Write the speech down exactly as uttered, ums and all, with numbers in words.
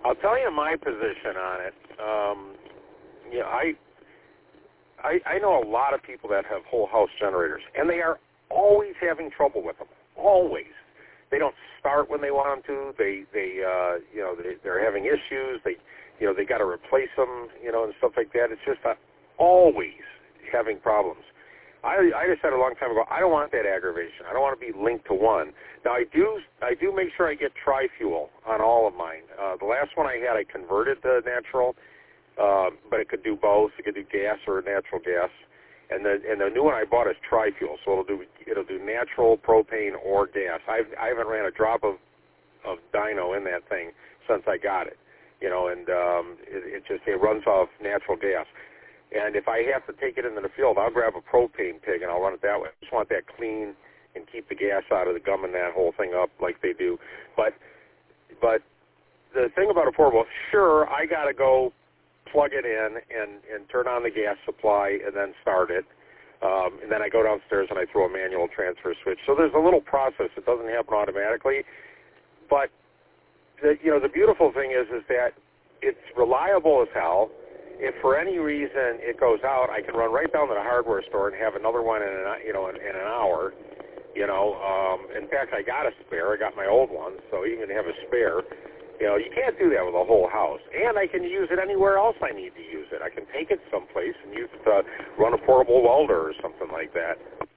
I'll tell you my position on it. Um, you know, I, I I know a lot of people that have whole house generators, and they are always having trouble with them. Always. They don't start when they want them to. They they uh, you know they, they're having issues. They you know they got to replace them. You know and stuff like that. It's just uh, always having problems. I, I decided a long time ago, I don't want that aggravation. I don't want to be linked to one. Now, I do I do make sure I get tri-fuel on all of mine. Uh, the last one I had, I converted to natural, uh, but it could do both. It could do gas or natural gas. And the and the new one I bought is tri-fuel, so it'll do it'll do natural, propane, or gas. I've, I haven't ran a drop of, of dyno in that thing since I got it. You know, and um, it, it just it runs off natural gas. And if I have to take it into the field, I'll grab a propane pig and I'll run it that way. I just want that clean and keep the gas out of the gumming that whole thing up like they do. But but the thing about a portable, sure, I got to go plug it in and, and turn on the gas supply and then start it. Um, and then I go downstairs and I throw a manual transfer switch. So there's a little process. It doesn't happen automatically. But, the, you know, the beautiful thing is is that it's reliable as hell. If for any reason it goes out, I can run right down to the hardware store and have another one in an, you know, in, in an hour. You know, um, in fact, I got a spare. I got my old one, so you can have a spare. You know, you can't do that with a whole house. And I can use it anywhere else I need to use it. I can take it someplace and use it to run a portable welder or something like that.